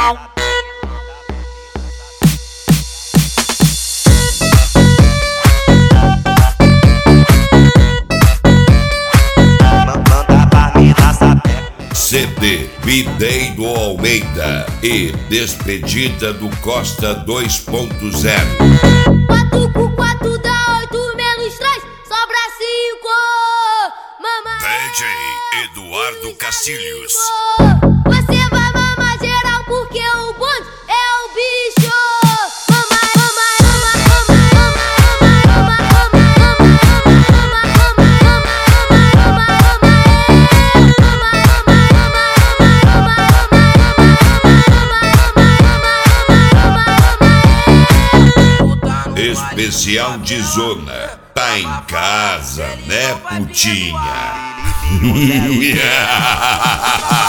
CD Bidei do Almeida e Despedida do Costa 2.0. 4 com 4 dá 8 menos 3, sobra 5. Mamãe DJ Eduardo Castilhos. Você vai mamar geral porque o bonde é o bicho. Mamãe, mamãe, mamãe, mamãe, mamãe, mamãe, Especial de zona. Tá em casa, né, putinha?